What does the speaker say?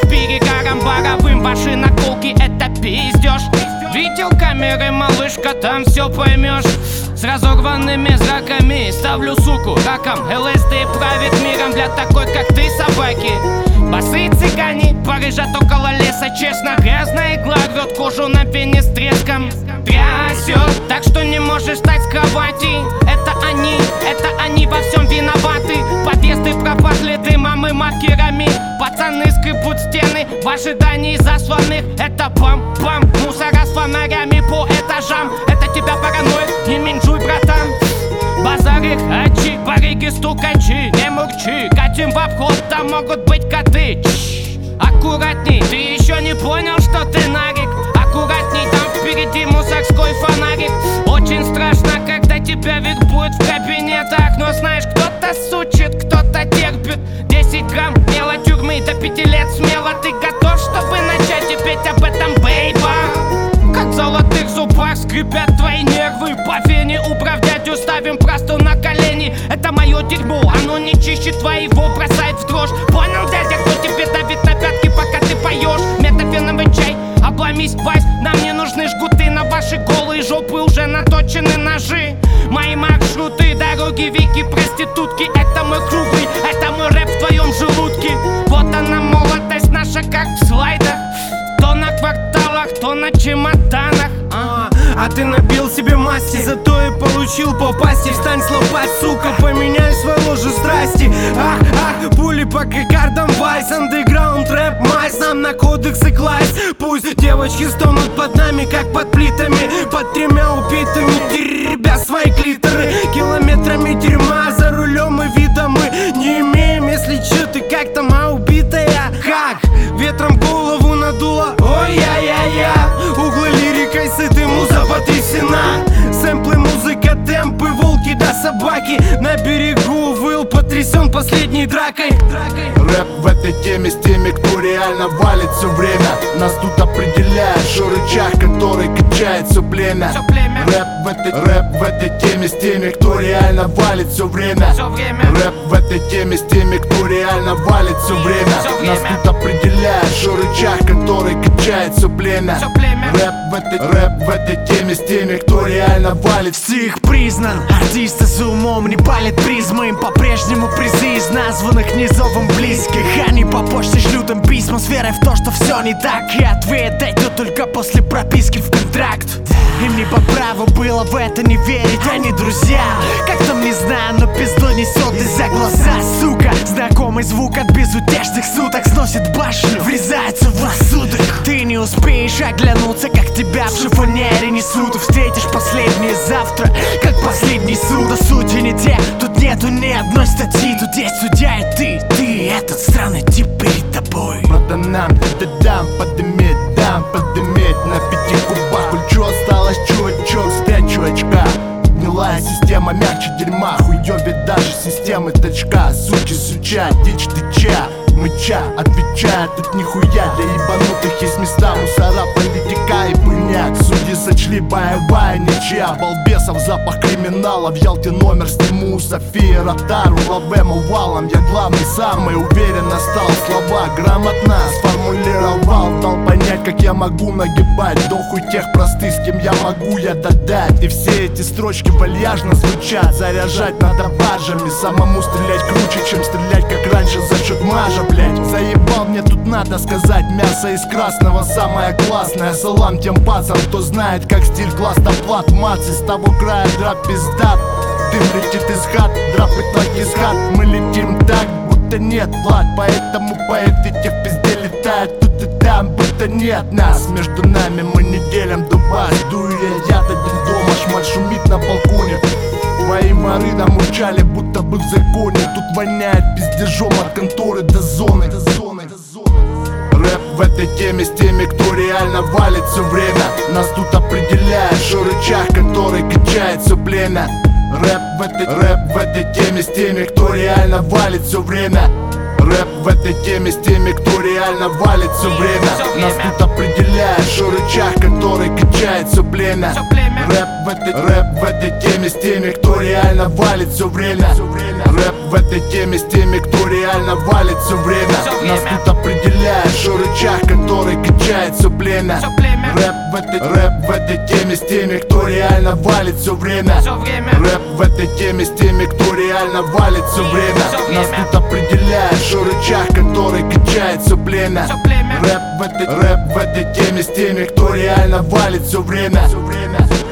с перегаром боровым. Ваши наколки это пиздёж. Видел камеры, малышка, там все поймешь. С разорванными зраками ставлю суку раком. ЛСД правит миром для такой, как ты, собаки. Босые цыгане порыжат около леса. Честно, грязная игла рвет кожу на пене с треском. Трясет, так что не можешь встать с кровати. Это они во всем виноваты. Подъезды пропахли дымом и маркерами. Пацаны скрипут стены в ожидании засланных. Это бам-бам, мусора с фонарями по этажам. Это тебя параноид, не минжуй, братан. Базары хачи, барыги стукачи. Не мурчи, катим в обход, там могут быть коты. Аккуратней, ты еще не понял, что ты нарик. Аккуратней, там впереди мусорской фонарик. Очень страшно, когда тебя век будет в кабинетах. Но знаешь, кто-то сучит, кто-то терпит. 10 грамм мела тюрьмы до 5 лет смело. Ты готов, чтобы начать и петь об этом, бейба? Как в золотых зубах скрипят твои нервы. По вене убрав дядю, ставим просту на колени. Это мое дерьмо, оно не чище твоего, бросает в дрожь. Понял, дядя, кто тебе давит на пятки, пока ты поешь? Метафеновый чай, обломись, Вась. Нам не нужны жгуты, на ваши голые жопы уже наточены ножи. Мои маршруты, дороги, вики, проститутки. Это мой круглый, это мой рэп в твоем желудке. Вот она, молодость наша, как в слайдах. То на кварталах, то на чемоданах. А ты набил себе масти, зато и получил по пасти. Встань слопать, сука, поменяй свою ложу страсти. Пули по кокардам, вайс, андеграунд, рэп, майс. Нам на кодексы класть. Пусть девочки стонут под нами, как под плитами. Под 3 убитыми, теребя свои клиторы. Километрами дерьма за рулем и вида мы не имеем. Если чё, ты как там, убитая? Как? Ветром голову надуло, ой-я-я-я. Углы лирикой сыты, муза потрясена. Сэмплы, музыка, темпы, волки да собаки. На берегу выл, потрясен последней дракой. Рэп в этой теме с теми, кто реально валит все время. Нас тут определяет рычаг, который качает все племя. Рэп в этой теме с теми, кто реально валит все время. Рэп в этой теме с теми, кто реально валит все время. Нас тут определяет рычаг, который качает все племя. Рэп в этой теме с теми, кто реально валит. Стих признан, артисты за умом не палят призмы. Им по-прежнему призы из названных низовым близких. Они по почте шлют им письма с верой в то, что все не так. И ответ дойдет только после прописки в контракт. Им не по праву было в это не верить. Они друзья, как там не знаю, но пизду несет из-за глаза, сука. Знакомый звук от безутешных суток сносит башню, врезается в рассудок. Ты не успеешь оглянуться, как тебя в шифонере несут. Встретишь последнее завтра, как последний суд. Но сути не те, тут нету ни одной статьи. Тут есть судья и ты этот странный тип перед тобой. Братанам, дам, подыметь на 5 губах. Кульчо осталось чувачок, спять чувачка. Гнилая система мягче дерьма. Хуёвит даже системы точка. Суки суча, дичь тыча. Мыча, отвечая, тут нихуя. Для ебанутых есть места, мусора, политика и пыльняк. Судьи сочли боевая ничья. Балбесов запах криминала. В Ялте номер сниму у Софии Ротару. Лавему валом, я главный, самый уверенно стал. Слова грамотно сформулировал. Дал понять, как я могу нагибать. Дохуй тех простых, с кем я могу я додать. И все эти строчки вальяжно звучат. Заряжать надо бажами. Самому стрелять круче, чем стрелять как раньше за счет мажа. Блять, заебал, мне тут надо сказать. Мясо из красного самое классное. Салам тем пацам, кто знает, как стиль класс доплат. Мацы с того края драп пиздат. Дым летит из хат, драпы так из хат. Мы летим так, будто нет плат. Поэтому поэты те в пизде летают тут и там, будто нет нас. Между нами мы не делим дубас. Дую я яд один дома, шмаль шумит на балконе. Твои воры намучали, будто бы в законе. Тут воняет пиздежом от конторы до зоны. Рэп в этой теме с теми, кто реально валит все время. Нас тут определяет рычаг, который качает все племя. Рэп в этой теме с теми, кто реально валит все время. Рэп в этой теме с теми, кто реально валит все время. Нас тут определяет рычаг, который качает все племя. Рэп в этой теме с теми, кто реально валит все время. Рэп в этой теме с теми, кто реально валит все время. Нас тут определяет племя. Все племя. Рэп в этой теме с теми, кто реально валит все время. Все время. Рэп в этой теме с теми, кто реально валит все время. Нас тут определяет рычаг, который качает все племя. Все племя. Рэп в этой теме с теми, кто реально валит все время.